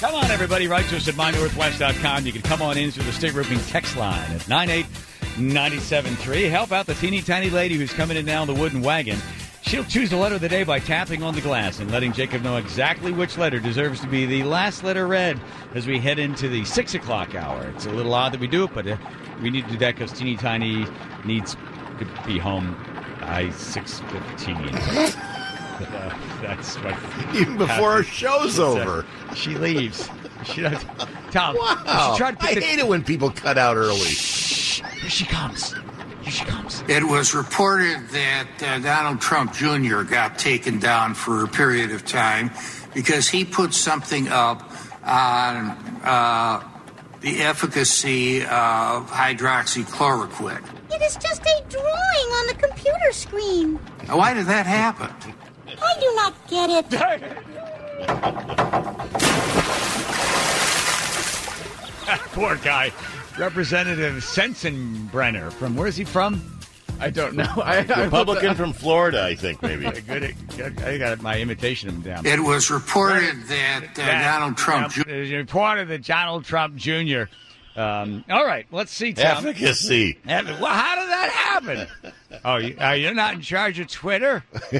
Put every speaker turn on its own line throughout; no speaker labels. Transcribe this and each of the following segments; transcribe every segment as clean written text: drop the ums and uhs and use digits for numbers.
Come on, everybody. Write to us at mynorthwest.com. You can come on in through the State Roofing text line at 98973. Help out the teeny tiny lady who's coming in now in the wooden wagon. She'll choose the letter of the day by tapping on the glass and letting Jacob know exactly which letter deserves to be the last letter read as we head into the 6 o'clock hour. It's a little odd that we do it, but we need to do that because teeny tiny needs to be home by 6:15. That's what
even before our show's over.
She leaves. She doesn't. Tom,
wow.
She tried to
I hate it when people cut out early.
Shh. Here she comes. Here she comes.
It was reported that Donald Trump Jr. got taken down for a period of time because he put something up on the efficacy of hydroxychloroquine.
It is just a drawing on the computer screen.
Why did that happen?
I do not get it.
Poor guy. Representative Sensenbrenner. From where's he from?
I don't know.
Republican from Florida, I think, maybe.
Good. I got my imitation of him down.
It was reported that Donald Trump Jr.
It was reported that Donald Trump Jr. All right, let's see, Tom.
Efficacy.
Well, how did that happen? Oh, you're not in charge of Twitter?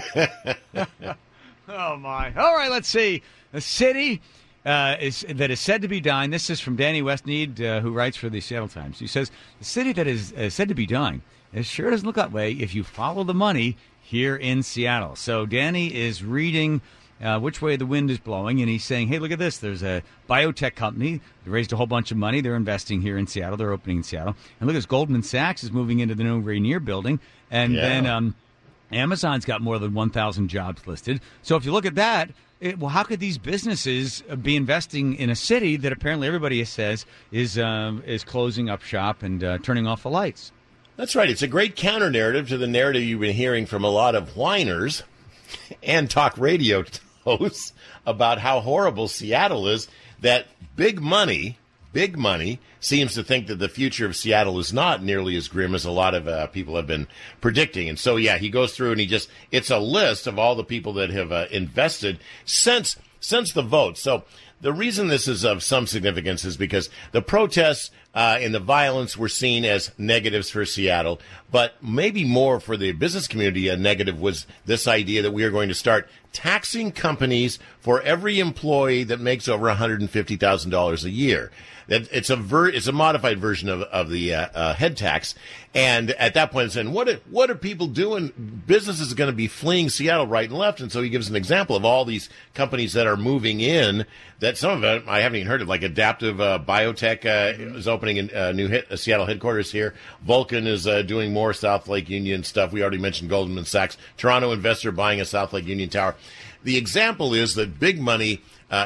Oh, my. All right, let's see. The city that is said to be dying. This is from Danny Westmead, who writes for the Seattle Times. He says, the city that is said to be dying, it sure doesn't look that way if you follow the money here in Seattle. So Danny is reading which way the wind is blowing, and he's saying, hey, look at this. There's a biotech company. They raised a whole bunch of money. They're investing here in Seattle. They're opening in Seattle. And look at this. Goldman Sachs is moving into the new Rainier building. And then Amazon's got more than 1,000 jobs listed. So if you look at that, well, how could these businesses be investing in a city that apparently everybody says is closing up shop and turning off the lights?
That's right. It's a great counter-narrative to the narrative you've been hearing from a lot of whiners and talk radio hosts about how horrible Seattle is, that big money seems to think that the future of Seattle is not nearly as grim as a lot of people have been predicting. And so, he goes through and it's a list of all the people that have invested since the vote. So the reason this is of some significance is because the protests and the violence were seen as negatives for Seattle, but maybe more for the business community, a negative was this idea that we are going to start taxing companies for every employee that makes over $150,000 a year. That it's a modified version of the head tax, and at that point, saying what are people doing? Businesses are going to be fleeing Seattle right and left, and so he gives an example of all these companies that are moving in. That some of them I haven't even heard of, like Adaptive Biotech is opening a new Seattle headquarters here. Vulcan is doing more South Lake Union stuff. We already mentioned Goldman Sachs. Toronto investor buying a South Lake Union tower. The example is that big money.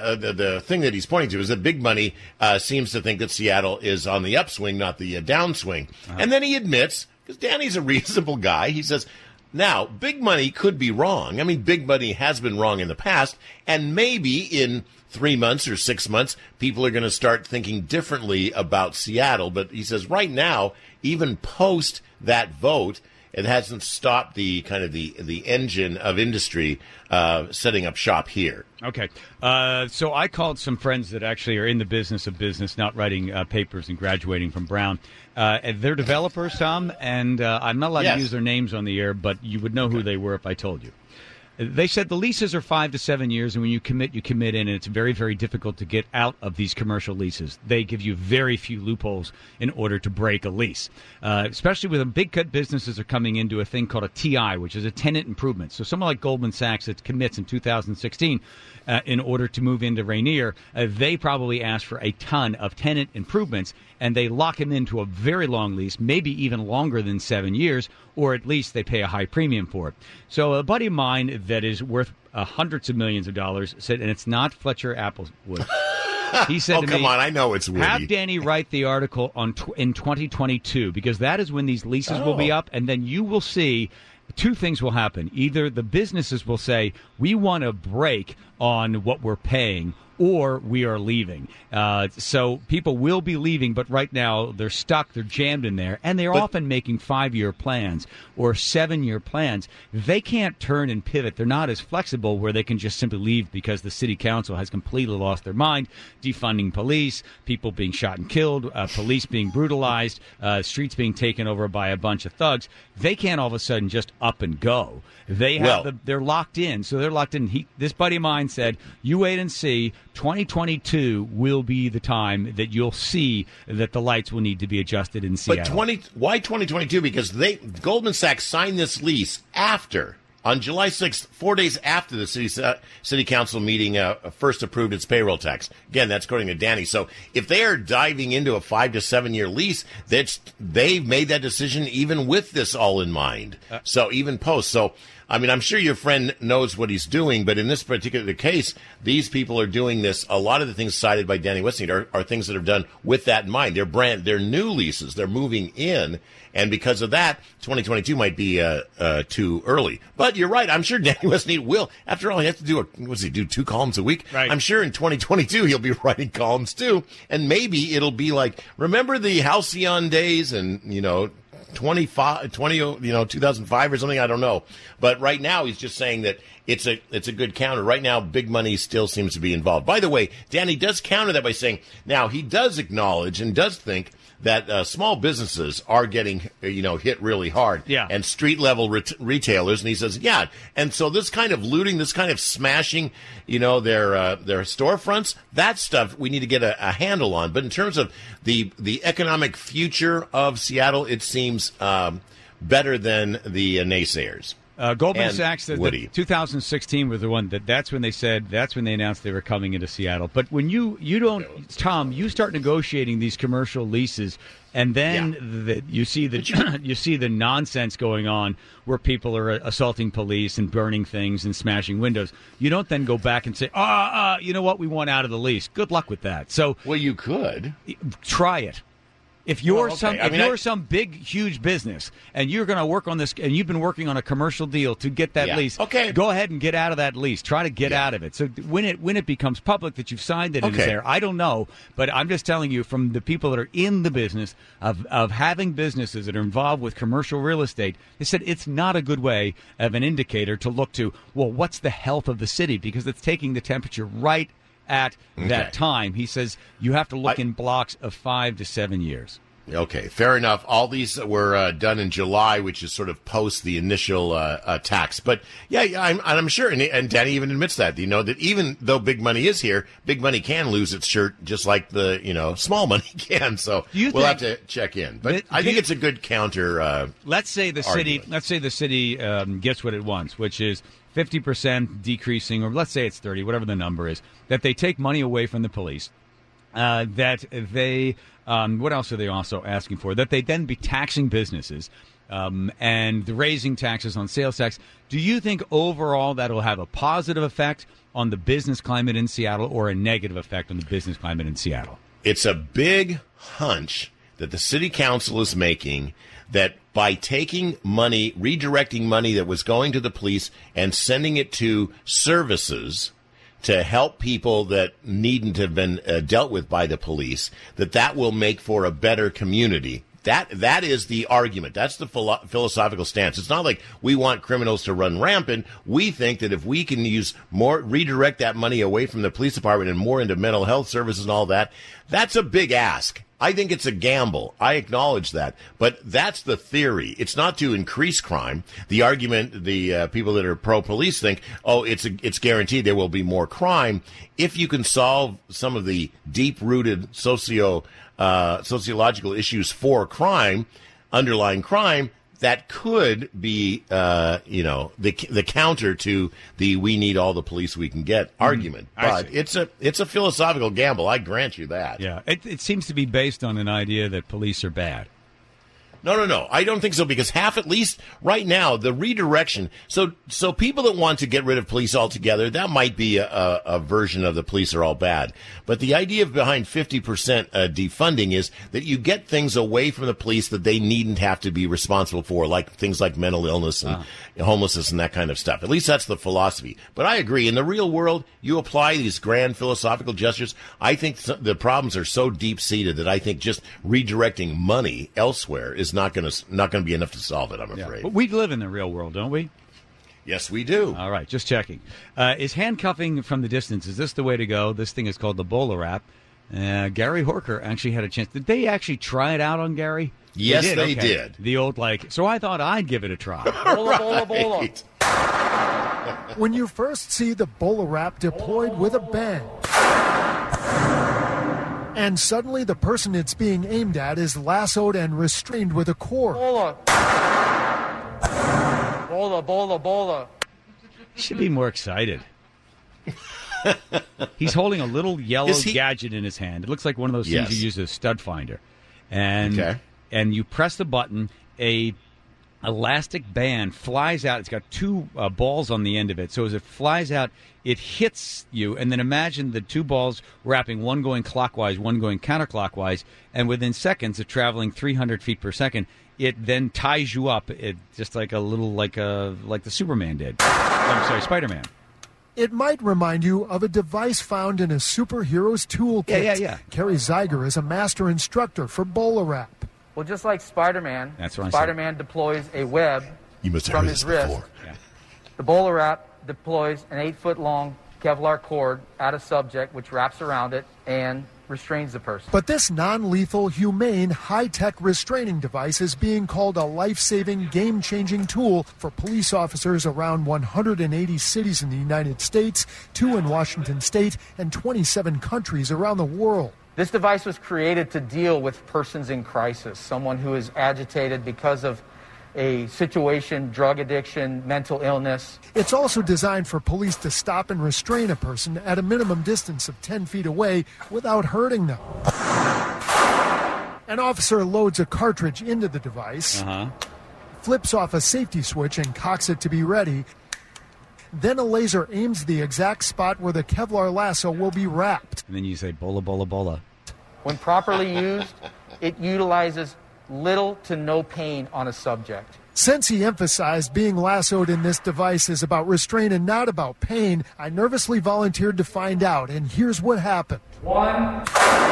The thing that he's pointing to is that big money seems to think that Seattle is on the upswing, not the downswing. Uh-huh. And then he admits, because Danny's a reasonable guy, he says, now, big money could be wrong. I mean, big money has been wrong in the past, and maybe in 3 months or 6 months, people are going to start thinking differently about Seattle. But he says right now, even post that vote, it hasn't stopped the kind of the engine of industry setting up shop here.
Okay. So I called some friends that actually are in the business of business, not writing papers and graduating from Brown. They're developers, Tom, and I'm not allowed to use their names on the air, but you would know who they were if I told you. They said the leases are 5 to 7 years, and when you commit in, and it's very, very difficult to get out of these commercial leases. They give you very few loopholes in order to break a lease, especially with big cut businesses are coming into a thing called a TI, which is a tenant improvement. So someone like Goldman Sachs that commits in 2016 in order to move into Rainier, they probably ask for a ton of tenant improvements, and they lock him into a very long lease, maybe even longer than 7 years, or at least they pay a high premium for it. So a buddy of mine that is worth hundreds of millions of dollars said, and it's not Fletcher Applewood. He said to me,
come on, I know it's witty.
Have Danny write the article in 2022, because that is when these leases will be up, and then you will see two things will happen. Either the businesses will say, we want to break on what we're paying, or we are leaving. So people will be leaving, but right now they're stuck, they're jammed in there, and they're often making 5-year plans or 7-year plans. They can't turn and pivot. They're not as flexible where they can just simply leave because the city council has completely lost their mind, defunding police, people being shot and killed, police being brutalized, streets being taken over by a bunch of thugs. They can't all of a sudden just up and go. They're locked in. So they're locked in. This buddy of mine said, you wait and see. 2022 will be the time that you'll see that the lights will need to be adjusted in Seattle.
But why 2022? Because Goldman Sachs signed this lease on July 6th, 4 days after the city council meeting first approved its payroll tax. Again, that's according to Danny. So if they are diving into a 5 to 7 year lease, they've made that decision even with this all in mind. So even post. So, I mean, I'm sure your friend knows what he's doing, but in this particular case, these people are doing this. A lot of the things cited by Danny Westmead are things that are done with that in mind. They're new leases. They're moving in. And because of that, 2022 might be too early. But you're right. I'm sure Danny Westmead will. After all, he has to do 2 columns a week?
Right.
I'm sure in 2022 he'll be writing columns too. And maybe it'll be like, remember the Halcyon days and, 2005 or something? I don't know. But right now he's just saying that it's a good counter. Right now, big money still seems to be involved. By the way, Danny does counter that by saying, now he does acknowledge and does think that small businesses are getting, hit really hard.
Yeah.
And street-level retailers. And he says, yeah. And so this kind of looting, this kind of smashing, their storefronts, that stuff we need to get a handle on. But in terms of the economic future of Seattle, it seems better than the naysayers.
Goldman Sachs said
Woody.
that 2016 was the one that's when they announced they were coming into Seattle. But when you start negotiating these commercial leases, and then you see the nonsense going on where people are assaulting police and burning things and smashing windows. You don't then go back and say, you know what, we want out of the lease. Good luck with that. So,
well, you could
try it. If you're some big, huge business and you're going to work on this, and you've been working on a commercial deal to get that lease, go ahead and get out of that lease. Try to get out of it. So when it becomes public that you've signed it, it is there. I don't know, but I'm just telling you from the people that are in the business of having businesses that are involved with commercial real estate, they said it's not a good way of an indicator to look to, well, what's the health of the city? Because it's taking the temperature right at that time. He says you have to look in blocks of 5 to 7 years.
Okay, fair enough. All these were done in July, which is sort of post the initial tax. But I'm sure, and Danny even admits that, that even though big money is here, big money can lose its shirt just like the small money can. So we'll have to check in. But I think it's a good counter.
Let's say the city gets what it wants, which is 50% decreasing, or let's say it's 30, whatever the number is, that they take money away from the police, that they, what else are they also asking for? That they then be taxing businesses and raising taxes on sales tax. Do you think overall that will have a positive effect on the business climate in Seattle or a negative effect on the business climate in Seattle?
It's a big hunch that the city council is making that by taking money, redirecting money that was going to the police and sending it to services to help people that needn't have been dealt with by the police, that will make for a better community. That is the argument. That's the philosophical stance. It's not like we want criminals to run rampant. We think that if we can redirect that money away from the police department and more into mental health services and all that, that's a big ask. I think it's a gamble. I acknowledge that. But that's the theory. It's not to increase crime. The argument, the people that are pro-police think, it's guaranteed there will be more crime. If you can solve some of the deep-rooted sociological issues for crime, underlying crime, that could be, the counter to the "we need all the police we can get" argument. But it's a philosophical gamble. I grant you that.
Yeah, it seems to be based on an idea that police are bad.
No. I don't think so, because half, at least right now, the redirection. So people that want to get rid of police altogether, that might be a version of the police are all bad. But the idea behind 50% defunding is that you get things away from the police that they needn't have to be responsible for, like things like mental illness and homelessness and that kind of stuff. At least that's the philosophy. But I agree. In the real world, you apply these grand philosophical gestures. I think the problems are so deep-seated that I think just redirecting money elsewhere is not going to be enough to solve it, I'm afraid.
But we live in the real world, don't we?
Yes, we do.
All right, just checking. Is handcuffing from the distance, is this the way to go? This thing is called the BolaWrap. Gary Horker actually had a chance. Did they actually try it out on Gary?
Yes, they did.
The old, so I thought I'd give it a try.
Bola.
When you first see the BolaWrap deployed with a bang, and suddenly the person it's being aimed at is lassoed and restrained with a cord.
Bola.
Should be more excited. He's holding a little yellow gadget in his hand. It looks like one of those things you use as a stud finder. And you press the button, a elastic band flies out. It's got two balls on the end of it. So as it flies out, it hits you. And then imagine the two balls wrapping, one going clockwise, one going counterclockwise. And within seconds of traveling 300 feet per second, it then ties you up. It just like a little, like the Superman did. I'm sorry, Spider-Man.
It might remind you of a device found in a superhero's toolkit.
Yeah.
Kerry Zeiger is a master instructor for BolaWrap.
Well, just like Spider-Man,
That's what
Spider-Man deploys a web from his wrist.
Yeah.
The BolaWrap deploys an 8-foot-long Kevlar cord at a subject, which wraps around it and restrains the person.
But this non-lethal, humane, high-tech restraining device is being called a life-saving, game-changing tool for police officers around 180 cities in the United States, 2 in Washington State, and 27 countries around the world.
This device was created to deal with persons in crisis, someone who is agitated because of a situation, drug addiction, mental illness.
It's also designed for police to stop and restrain a person at a minimum distance of 10 feet away without hurting them. An officer loads a cartridge into the device, flips off a safety switch and cocks it to be ready. Then a laser aims the exact spot where the Kevlar lasso will be wrapped.
And then you say, bola, bola, bola.
When properly used, it utilizes little to no pain on a subject.
Since he emphasized being lassoed in this device is about restraint and not about pain, I nervously volunteered to find out, and here's what happened.
1.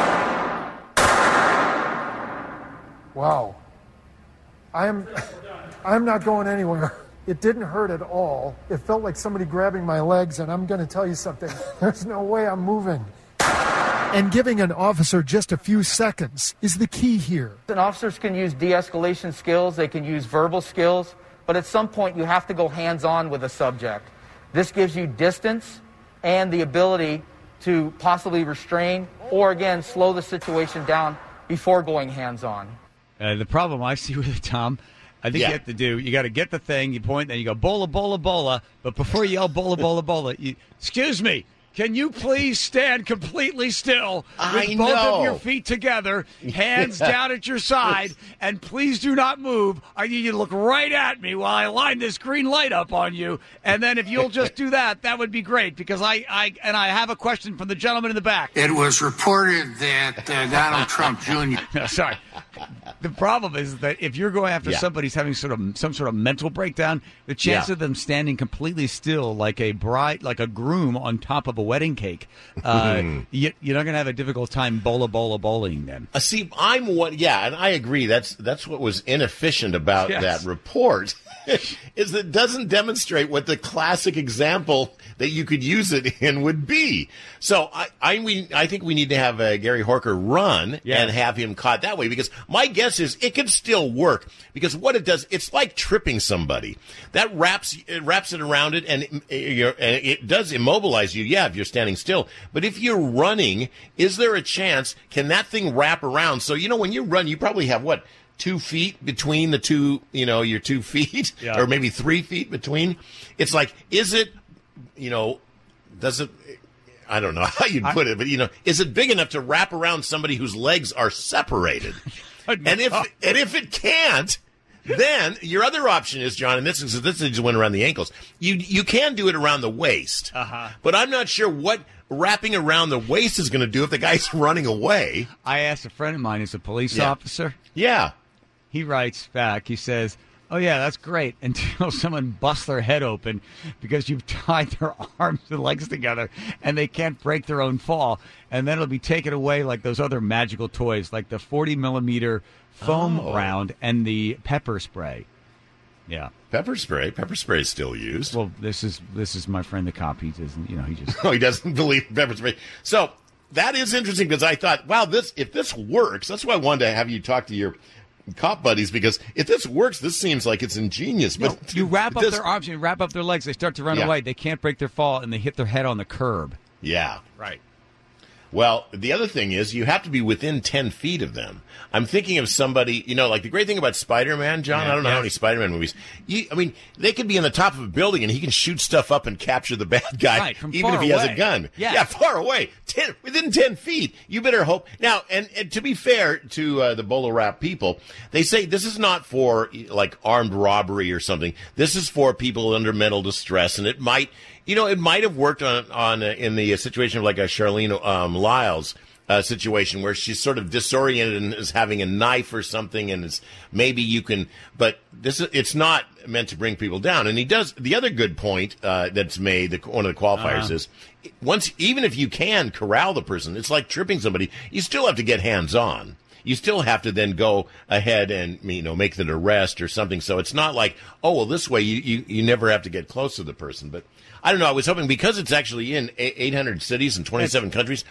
Wow. I'm not going anywhere. It didn't hurt at all. It felt like somebody grabbing my legs, and I'm going to tell you something. There's no way I'm moving. And giving an officer just a few seconds is the key here.
And officers can use de-escalation skills, they can use verbal skills, but at some point you have to go hands-on with a subject. This gives you distance and the ability to possibly restrain or, again, slow the situation down before going hands-on.
The problem I see with it, Tom, I think you got to get the thing, you point, then you go, bola, bola, bola, but before you yell bola, bola, bola, excuse me, can you please stand completely still with both of your feet together, hands down at your side, and please do not move. I need you to look right at me while I line this green light up on you, and then if you'll just do that, that would be great, because I have a question from the gentleman in the back.
It was reported that Donald Trump Jr.
Sorry. The problem is that if you're going after somebody who's having some sort of mental breakdown, the chance of them standing completely still like a bride, like a groom on top of a wedding cake, you're not going to have a difficult time bowling them.
See, and I agree. That's what was inefficient about that report. Is that it doesn't demonstrate what the classic example that you could use it in would be. So I think we need to have Gary Horker run and have him caught that way, because my guess is it could still work, because what it does, it's like tripping somebody. That wraps it around it, and it does immobilize you, if you're standing still. But if you're running, is there a chance, can that thing wrap around? So, when you run, you probably have 2 feet between the two, your 2 feet, or maybe 3 feet between. It's like, is it, does it, I don't know how you'd put it, but, is it big enough to wrap around somebody whose legs are separated? And if it can't, then your other option is, John, and this is just went around the ankles. You can do it around the waist, but I'm not sure what wrapping around the waist is going to do if the guy's running away.
I asked a friend of mine who's a police officer.
Yeah.
He writes back. He says, "Oh, yeah, that's great until someone busts their head open because you've tied their arms and legs together and they can't break their own fall. And then it'll be taken away like those other magical toys, like the 40-millimeter foam round and the pepper spray." Yeah.
Pepper spray is still used.
Well, this is my friend the cop. He doesn't, he just...
he doesn't believe pepper spray. So that is interesting because I thought, wow, if this works, that's why I wanted to have you talk to your cop buddies, because if this works, this seems like it's ingenious. But
you wrap up their arms, you wrap up their legs, they start to run away. They can't break their fall, and they hit their head on the curb.
Yeah.
Right.
Well, the other thing is you have to be within 10 feet of them. I'm thinking of somebody, like the great thing about Spider-Man, John, I don't know how many Spider-Man movies. They could be on the top of a building and he can shoot stuff up and capture the bad guy, even if he has a gun.
Yeah,
far away. Within 10 feet. You better hope. Now, and to be fair to the Bolo Rap people, they say this is not for, like, armed robbery or something. This is for people under mental distress, and it might... it might have worked on in the situation of like a Charlene Lyles situation where she's sort of disoriented and is having a knife or something, and maybe you can. But it's not meant to bring people down. And he does the other good point that's made. One of the qualifiers is even if you can corral the person, it's like tripping somebody. You still have to get hands on. You still have to then go ahead and make the arrest or something. So it's not like, oh well, this way you never have to get close to the person, but. I don't know. I was hoping because it's actually in 800 cities and 27 countries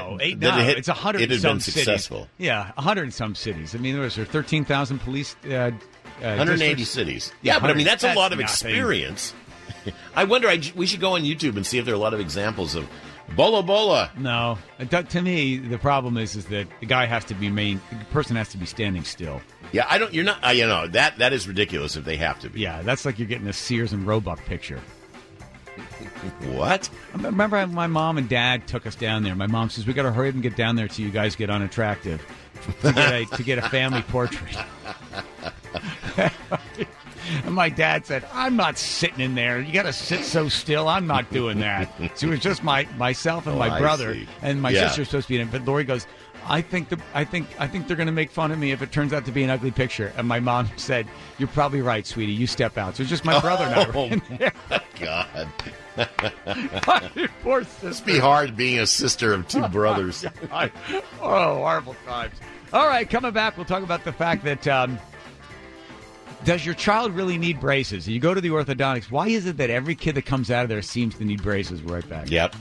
it's 100
it had
some
been successful.
Cities. Yeah, 100 and some cities. I mean, there 13,000 police.
180 cities. Yeah, but I mean that's a lot of experience. I wonder. We should go on YouTube and see if there are a lot of examples of Bolo Bola.
No, to me the problem is that the guy has to be the person has to be standing still.
Yeah, I don't. You're not. That is ridiculous if they have to be.
Yeah, that's like you're getting a Sears and Roebuck picture.
What?
I remember my mom and dad took us down there. My mom says, we got to hurry up and get down there till you guys get unattractive to get a family portrait. And my dad said, I'm not sitting in there. You got to sit so still. I'm not doing that. So it was just myself and my brother. And my sister's supposed to be in it. But Lori goes, I think they're going to make fun of me if it turns out to be an ugly picture. And my mom said, you're probably right, sweetie. You step out. So it's just my brother and I.
Oh, God.
Poor sister.
Must be hard being a sister of two brothers.
Oh, horrible times. All right, coming back, we'll talk about the fact that does your child really need braces? You go to the orthodontics. Why is it that every kid that comes out of there seems to need braces? We're right back.
Yep.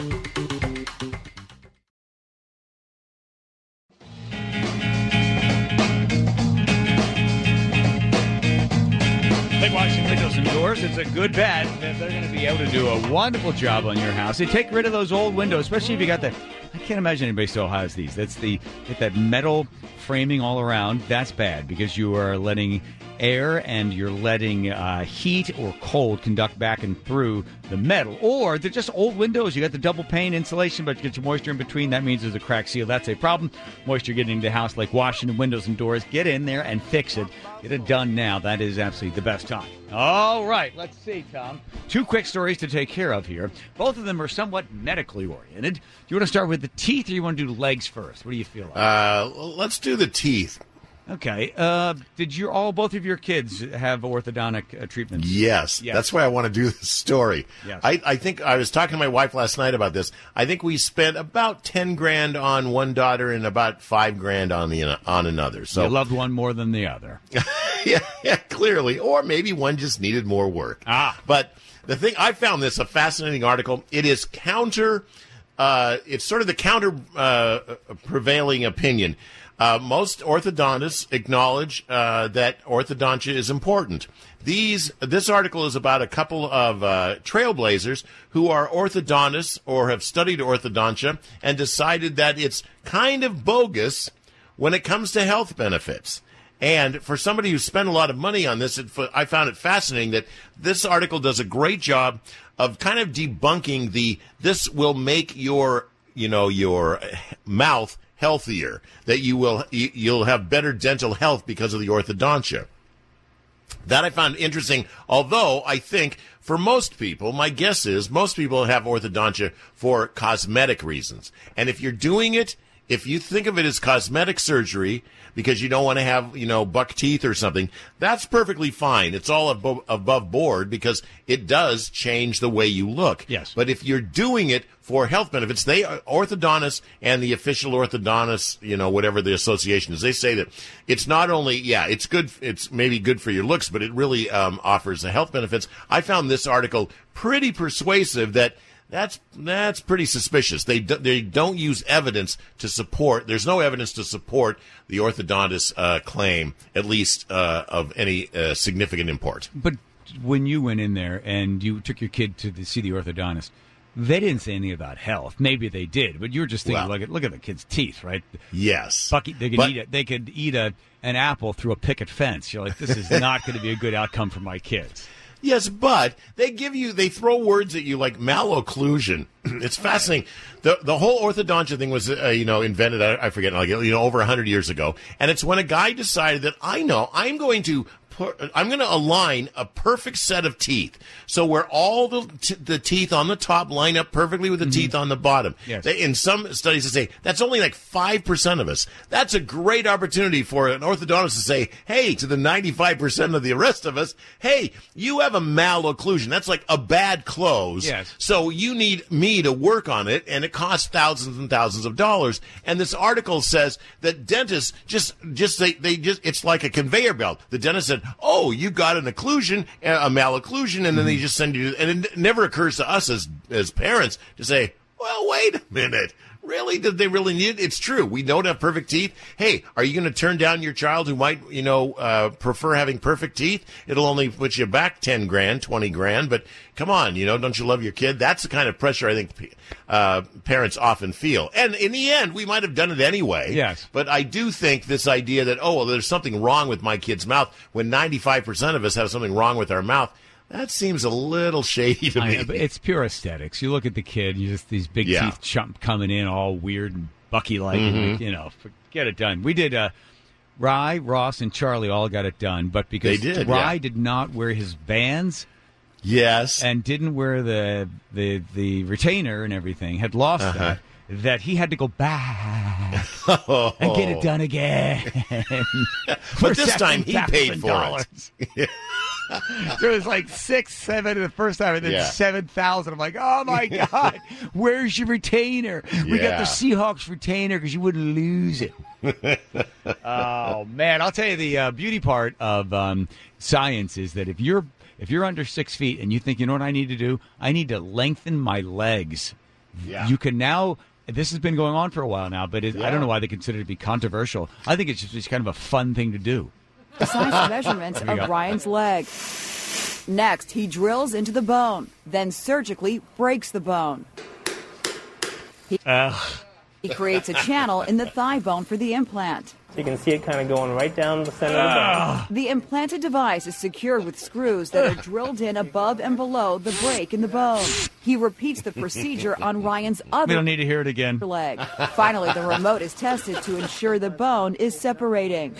Big Washington Windows and Doors. It's a good bet that they're going to be able to do a wonderful job on your house. They take rid of those old windows, especially if you got I can't imagine anybody still has these. Get that metal framing all around. That's bad because you are letting air and you're letting heat or cold conduct back and through the metal. Or they're just old windows. You got the double pane insulation, but you get your moisture in between. That means there's a crack seal. That's a problem. Moisture getting into the house like Washington Windows and Doors. Get in there and fix it. Get it done now. That is absolutely the best time. All right, let's see, Tom. 2 quick stories to take care of here. Both of them are somewhat medically oriented. Do you want to start with the teeth or you want to do legs first? What do you feel like?
Let's do the teeth.
Okay. Did both of your kids have orthodontic treatments?
Yes. That's why I want to do this story.
Yes.
I think I was talking to my wife last night about this. I think we spent about $10,000 on one daughter and about $5,000 on another. So
you loved one more than the other.
yeah, clearly. Or maybe one just needed more work. But the thing, I found this a fascinating article. It is it's sort of the counter prevailing opinion. Most orthodontists acknowledge that orthodontia is important. This article is about a couple of trailblazers who are orthodontists or have studied orthodontia and decided that it's kind of bogus when it comes to health benefits. And for somebody who spent a lot of money on this, I found it fascinating that this article does a great job of kind of debunking this will make your mouth healthier, that you'll have better dental health because of the orthodontia. That I found interesting, although I think for most people, my guess is most people have orthodontia for cosmetic reasons. And if you're doing it, if you think of it as cosmetic surgery because you don't want to have, buck teeth or something, that's perfectly fine. It's all above board because it does change the way you look.
Yes.
But if you're doing it for health benefits, orthodontists and the official orthodontists, whatever the association is, they say that it's not only, it's good, it's maybe good for your looks, but it really offers the health benefits. I found this article pretty persuasive that that's pretty suspicious. They don't use evidence to support. There's no evidence to support the orthodontist claim, at least of any significant import.
But when you went in there and you took your kid to see the orthodontist, they didn't say anything about health. Maybe they did, but you were just thinking, look at the kid's teeth, right?
Yes,
Bucky, they could eat an apple through a picket fence. You're like, this is not going to be a good outcome for my kids.
Yes, but they throw words at you like malocclusion. It's fascinating. The whole orthodontia thing was, invented, I forget, over 100 years ago. And it's when a guy decided that I'm going to align a perfect set of teeth. So where all the teeth on the top line up perfectly with the teeth on the bottom.
Yes.
In some studies they say that's only like 5% of us. That's a great opportunity for an orthodontist to say, hey, to the 95% of the rest of us, hey, you have a malocclusion. That's like a bad close.
Yes.
So you need me to work on it, and it costs thousands and thousands of dollars. And this article says that dentists it's like a conveyor belt. The dentist said, oh, you got an occlusion, a malocclusion, and then they just send you. And it never occurs to us as parents to say, well, wait a minute. Really? Did they really need it? It's true. We don't have perfect teeth. Hey, are you going to turn down your child who might, prefer having perfect teeth? It'll only put you back 10 grand, 20 grand. But come on, don't you love your kid? That's the kind of pressure I think parents often feel. And in the end, we might have done it anyway.
Yes.
But I do think this idea that, there's something wrong with my kid's mouth when 95% of us have something wrong with our mouth. That seems a little shady to me.
But it's pure aesthetics. You look at the kid, these big teeth coming in all weird and Bucky-like. And, get it done. We did, Rye, Ross, and Charlie all got it done. But because Rye did not wear his bands.
Yes.
And didn't wear the retainer and everything, had lost that he had to go back and get it done again.
But this time he paid for it.
There was like 6, 7 the first time, and then 7,000. I'm like, oh my God, where's your retainer? We got the Seahawks retainer because you wouldn't lose it. Oh man, I'll tell you the beauty part of science is that if you're under 6 feet and you think, you know what I need to do? I need to lengthen my legs.
Yeah.
You can now. This has been going on for a while now, but I don't know why they consider it to be controversial. I think it's just kind of a fun thing to do.
Precise measurements of Ryan's leg. Next, he drills into the bone, then surgically breaks the bone. He creates a channel in the thigh bone for the implant.
You can see it kind of going right down the center of the bone.
The implanted device is secured with screws that are drilled in above and below the break in the bone. He repeats the procedure on Ryan's other
We don't need to hear it again.
leg. Finally, the remote is tested to ensure the bone is separating.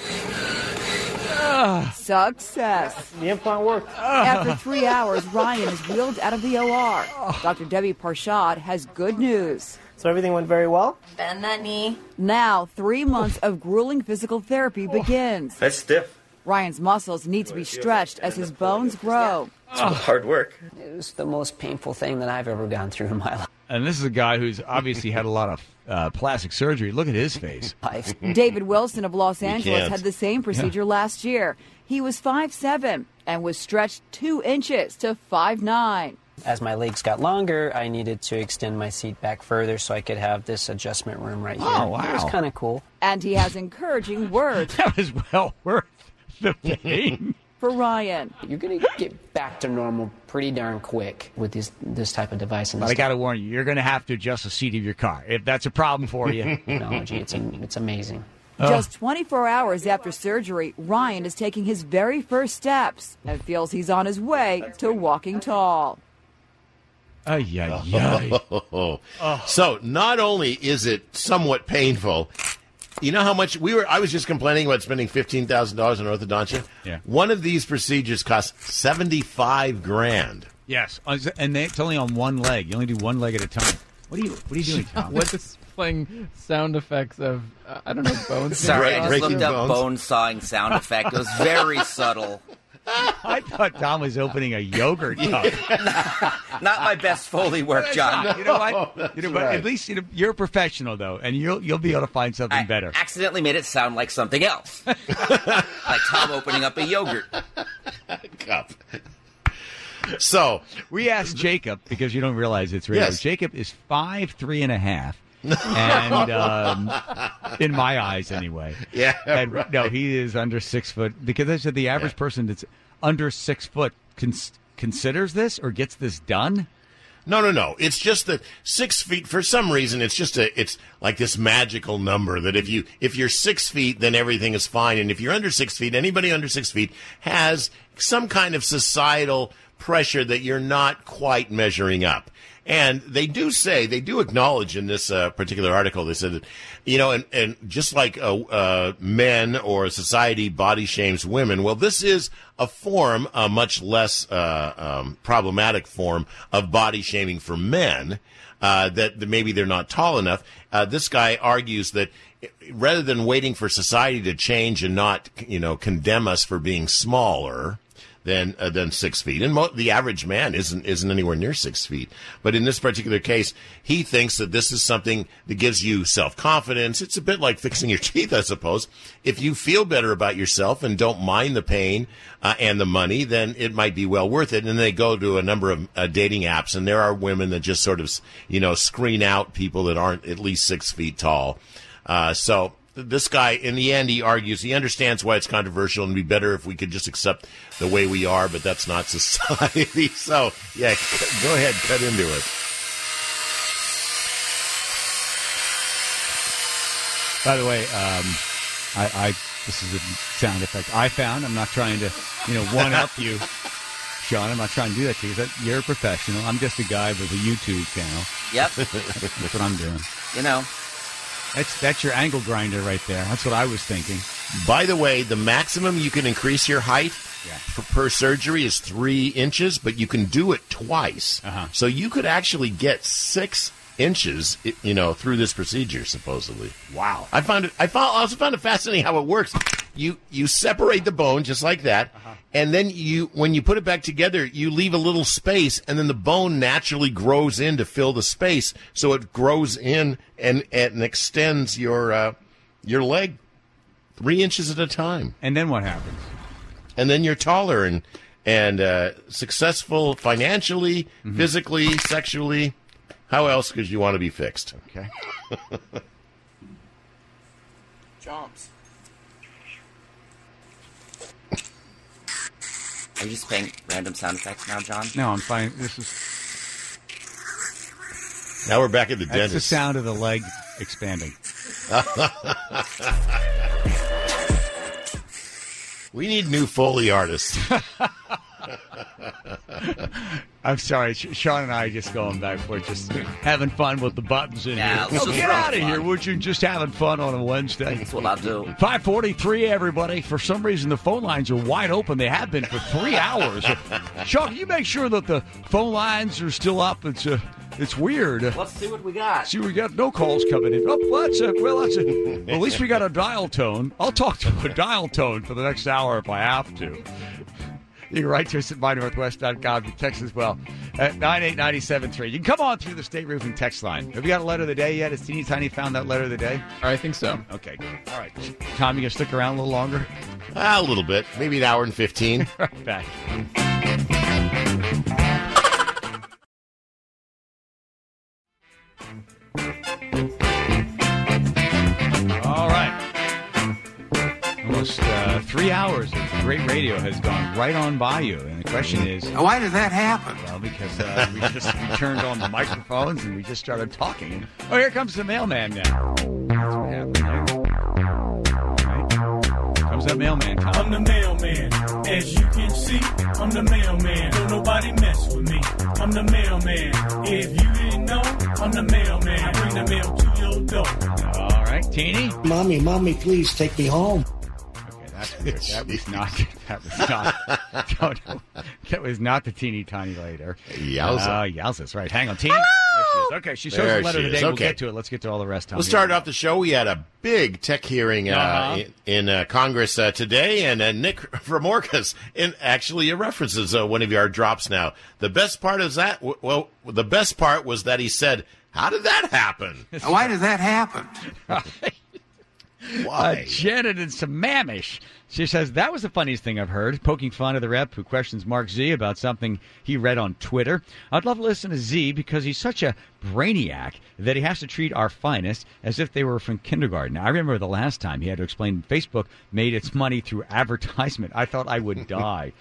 Success.
The implant worked.
After 3 hours, Ryan is wheeled out of the OR. Dr. Debbie Parshad has good news.
So everything went very well?
Bend that knee.
Now, 3 months of grueling physical therapy begins.
That's stiff.
Ryan's muscles need to be stretched as his bones grow.
It's hard work.
It was the most painful thing that I've ever gone through in my life.
And this is a guy who's obviously had a lot of plastic surgery. Look at his face.
David Wilson of Los Angeles had the same procedure last year. He was 5'7" and was stretched 2 inches to 5'9".
As my legs got longer, I needed to extend my seat back further so I could have this adjustment room right here.
Oh, wow.
It was kind of cool.
And he has encouraging words.
That was well worth the pain.
For Ryan.
You're going to get back to normal pretty darn quick with this type of device.
But I got to warn you, you're going to have to adjust the seat of your car if that's a problem for you.
Technology, it's amazing.
Just 24 hours after surgery, Ryan is taking his very first steps and feels he's on his way to walking tall.
So not only is it somewhat painful, You know how much I was just complaining about spending $15,000 on orthodontia.
Yeah.
One of these procedures costs $75,000.
Yes, and it's only on one leg. You only do one leg at a time. What are you doing, Tom?
What's playing sound effects of I don't know, bones?
Sorry, I just looked up bone sawing sound effect. It was very subtle.
I thought Tom was opening a yogurt tub.
Not my best Foley work, John.
You know what? Right. At least you're a professional, though, and you'll be able to find something better.
Accidentally made it sound like something else, like Tom opening up a yogurt
cup. So
we asked Jacob, because you don't realize it's radio. Yes. Jacob is 5'3.5". And in my eyes, anyway.
Yeah.
And,
right.
No, he is under 6 foot, because I said the average person that's under 6 foot considers this or gets this done.
No. It's just that 6 feet, for some reason, it's like this magical number that if you're 6 feet, then everything is fine. And if you're under 6 feet, anybody under 6 feet has some kind of societal pressure that you're not quite measuring up. And they do acknowledge in this particular article, they said that, and just like men or society body shames women, well, this is a much less problematic form of body shaming for men, that maybe they're not tall enough. This guy argues that rather than waiting for society to change and not, condemn us for being smaller than 6 feet, and the average man isn't anywhere near 6 feet. But in this particular case, he thinks that this is something that gives you self-confidence. It's a bit like fixing your teeth, I suppose. If you feel better about yourself and don't mind the pain and the money, then it might be well worth it. And they go to a number of dating apps, and there are women that just sort of screen out people that aren't at least 6 feet tall. So this guy, in the end, he argues he understands why it's controversial and it'd be better if we could just accept the way we are, but that's not society. So, yeah, go ahead, cut into it.
By the way, this is a sound effect I found. I'm not trying to, one-up you, Sean. I'm not trying to do that to you. You're a professional. I'm just a guy with a YouTube channel.
Yep.
That's what I'm doing.
That's
your angle grinder right there. That's what I was thinking.
By the way, the maximum you can increase your height per surgery is 3 inches, but you can do it twice.
Uh-huh.
So you could actually get 6 inches, through this procedure, supposedly.
Wow.
I also found it fascinating how it works. You separate the bone just like that, and then when you put it back together, you leave a little space, and then the bone naturally grows in to fill the space, so it grows in and extends your leg 3 inches at a time.
And then what happens?
And then you're taller and successful financially, physically, sexually. How else could you want to be fixed?
Okay.
Jumps. Are you just playing random sound effects now, John?
No, I'm fine.
Now we're back at the dentist.
That's the sound of the leg expanding.
We need new Foley artists.
I'm sorry, Sean and I are just going back and forth, just having fun with the buttons in here. Get out of here, would you? Just having fun on a Wednesday.
That's what I'll do.
5:43, everybody. For some reason, the phone lines are wide open. They have been for 3 hours. Sean, can you make sure that the phone lines are still up? It's weird.
Let's see what we got.
See, we got no calls coming in. Well, at least we got a dial tone. I'll talk to a dial tone for the next hour if I have to. You can write to us at mynorthwest.com. You text as well at 98973. You can come on through the State Roofing text line. Have you got a letter of the day yet? Has Teeny Tiny found that letter of the day?
I think so.
Okay, good. All right. Tom, you going to stick around a little longer?
A little bit. Maybe an hour and 15.
Right back. All right. Almost 3 hours of great radio has gone right on by you. And the question is...
Why did that happen?
Well, because we turned on the microphones and we just started talking. Oh, here comes the mailman now. That's what happened, right? Comes Who's that mailman, Tom?
I'm the mailman. As you can see, I'm the mailman. Don't nobody mess with me. I'm the mailman. If you didn't know, I'm the mailman. I bring the mail to your door.
All right, Teeny.
Mommy, please take me home.
Okay, that's weird. That was not the teeny tiny later. Yowza, right. Hang on, Teeny. There she is. Okay, she shows the letter today. We'll get to it. Let's get to all the rest.
We'll start off the show. We had a big tech hearing in Congress today, and Nick Fromorkas actually references one of our drops now. The best part is that, the best part was that he said, "How did that happen?
Why did that happen?"
Why?
Janet in Sammamish. She says, that was the funniest thing I've heard, poking fun of the rep who questions Mark Z about something he read on Twitter. I'd love to listen to Z because he's such a brainiac that he has to treat our finest as if they were from kindergarten. I remember the last time he had to explain Facebook made its money through advertisement. I thought I would die.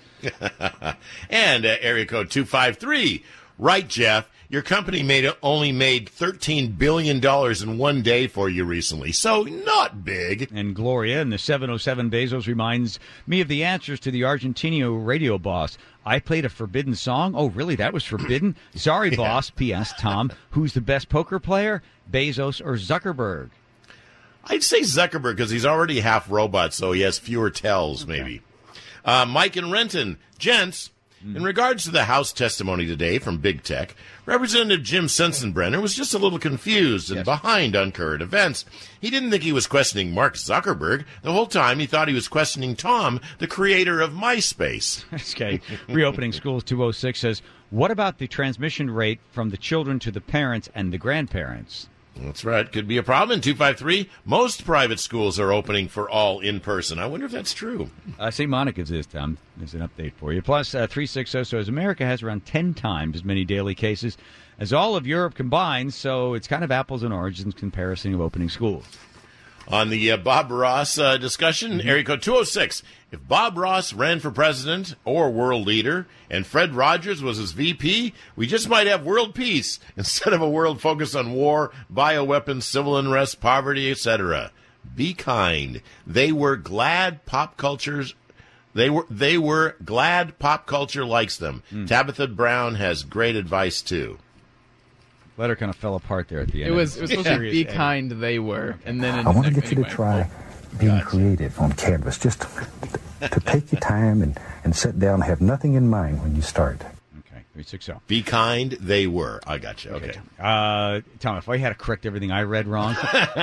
And area code 253. Right, Jeff. Your company only made $13 billion in one day for you recently, so not big.
And Gloria in the 707 Bezos reminds me of the answers to the Argentino radio boss. I played a forbidden song. Oh, really? That was forbidden? Sorry, boss. P.S. Tom, who's the best poker player, Bezos or Zuckerberg?
I'd say Zuckerberg because he's already half robot, so he has fewer tells, maybe. Mike and Renton. Gents, in regards to the House testimony today from Big Tech, Representative Jim Sensenbrenner was just a little confused and behind on current events. He didn't think he was questioning Mark Zuckerberg. The whole time he thought he was questioning Tom, the creator of MySpace.
Okay. Reopening Schools 206 says, what about the transmission rate from the children to the parents and the grandparents?
That's right. Could be a problem. In 253, most private schools are opening for all in-person. I wonder if that's true.
St. Monica's is, Tom. There's an update for you. Plus, 360 says America has around 10 times as many daily cases as all of Europe combined, so it's kind of apples and oranges in comparison of opening schools.
On the Bob Ross discussion, area code 206. If Bob Ross ran for president or world leader and Fred Rogers was his VP, we just might have world peace instead of a world focused on war, bioweapons, civil unrest, poverty, etc. Be kind. They were glad pop cultures. They were glad pop culture likes them. Tabitha Brown has great advice too.
Letter kind of fell apart there at the end.
It was supposed to be kind they were. And then
I want to get you to try being creative on canvas. Just to take your time and sit down and have nothing in mind when you start.
Okay, 360.
Be kind they were. I got you. Okay.
Tom, if I had to correct everything I read wrong,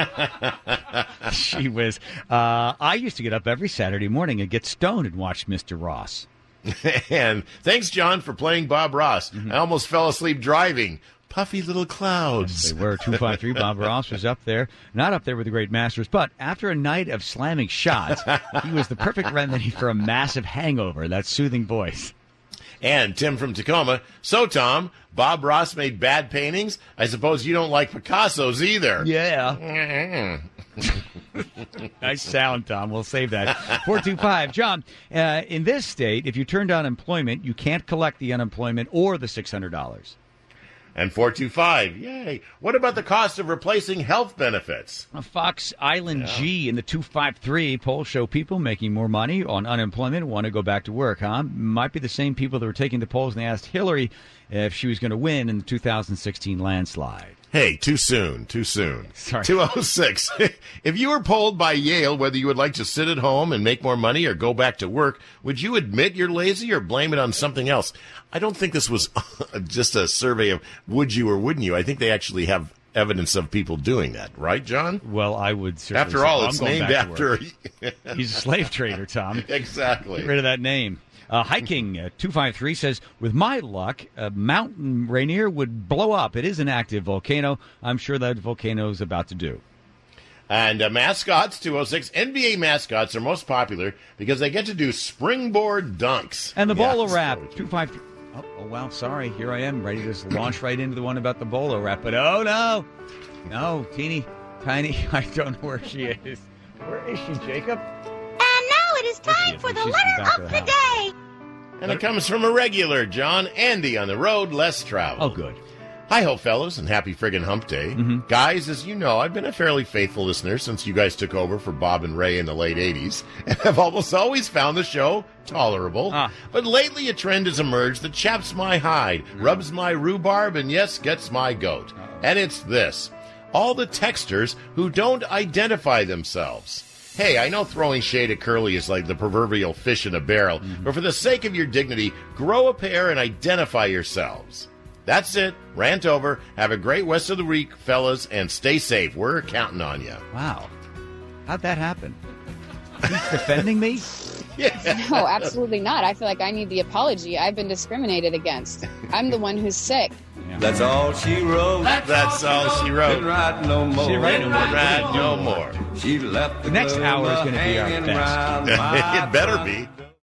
she was. I used to get up every Saturday morning and get stoned and watch Mr. Ross.
And thanks, John, for playing Bob Ross. I almost fell asleep driving. Puffy little clouds.
Yes, they were. 253. Bob Ross was up there. Not up there with the great masters, but after a night of slamming shots, he was the perfect remedy for a massive hangover. That soothing voice.
And Tim from Tacoma. So, Tom, Bob Ross made bad paintings? I suppose you don't like Picasso's either.
Yeah. Nice sound, Tom. We'll save that. 425. John, in this state, if you turn down employment, you can't collect the unemployment or the $600.
And 425, yay. What about the cost of replacing health benefits?
Fox Island G in the 253 polls show people making more money on unemployment want to go back to work, huh? Might be the same people that were taking the polls and they asked Hillary if she was going to win in the 2016 landslide.
Hey, too soon.
Sorry.
206. If you were polled by Yale whether you would like to sit at home and make more money or go back to work, would you admit you're lazy or blame it on something else? I don't think this was just a survey of would you or wouldn't you. I think they actually have evidence of people doing that. Right, John?
Well, I would certainly
After all, it's named after...
He's a slave trader, Tom.
Exactly.
Get rid of that name. Hiking 253 says, with my luck, Mountain Rainier would blow up. It is an active volcano. I'm sure that volcano is about to do.
And mascots, 206. NBA mascots are most popular because they get to do springboard dunks.
And the bolo wrap, 253. Oh, wow, sorry. Here I am, ready to launch right into the one about the bolo wrap. But oh, no. No, teeny, tiny, I don't know where she is. Where is she, Jacob?
And now it is time for the letter of the day.
And it comes from a regular, John. Andy on the road, less travel.
Oh, good.
Hi-ho, fellas, and happy friggin' hump day. Guys, as you know, I've been a fairly faithful listener since you guys took over for Bob and Ray in the late 80s, and I've almost always found the show tolerable. But lately a trend has emerged that chaps my hide, rubs my rhubarb, and yes, gets my goat. And it's this. All the texters who don't identify themselves. Hey, I know throwing shade at Curly is like the proverbial fish in a barrel, but for the sake of your dignity, grow a pair and identify yourselves. That's it. Rant over. Have a great rest of the week, fellas, and stay safe. We're counting on you.
Wow. How'd that happen? He's defending me?
No, absolutely not. I feel like I need the apology. I've been discriminated against. I'm the one who's sick.
Yeah. That's all she wrote.
That's all she wrote.
Didn't write no more.
She write no more.
Write no more.
She left
the next hour is going to be our best.
It better be.